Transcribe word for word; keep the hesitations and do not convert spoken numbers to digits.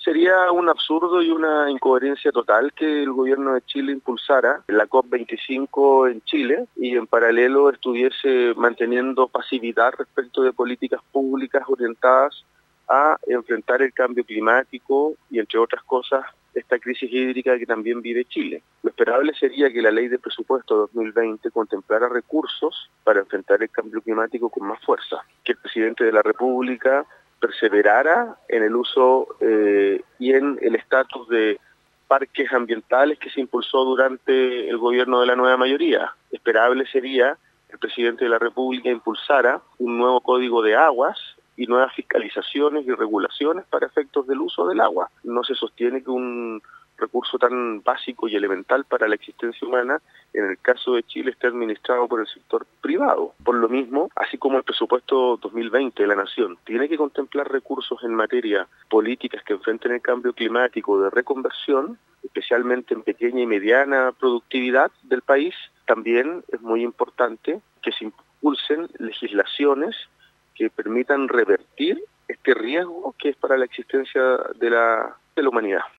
sería un absurdo y una incoherencia total que el gobierno de Chile impulsara la COP veinticinco en Chile y en paralelo estuviese manteniendo pasividad respecto de políticas públicas orientadas a enfrentar el cambio climático y, entre otras cosas, esta crisis hídrica que también vive Chile. Lo esperable sería que la ley de presupuesto dos mil veinte contemplara recursos para enfrentar el cambio climático con más fuerza, que el presidente de la República perseverara en el uso eh, y en el estatus de parques ambientales que se impulsó durante el gobierno de la nueva mayoría. Esperable sería que el presidente de la República impulsara un nuevo código de aguas y nuevas fiscalizaciones y regulaciones para efectos del uso del agua. No se sostiene que un recurso tan básico y elemental para la existencia humana, en el caso de Chile, esté administrado por el sector privado. Por lo mismo, así como el presupuesto dos mil veinte de la Nación tiene que contemplar recursos en materia políticas que enfrenten el cambio climático, de reconversión, especialmente en pequeña y mediana productividad del país, también es muy importante que se impulsen legislaciones que permitan revertir este riesgo que es para la existencia de la, de la humanidad.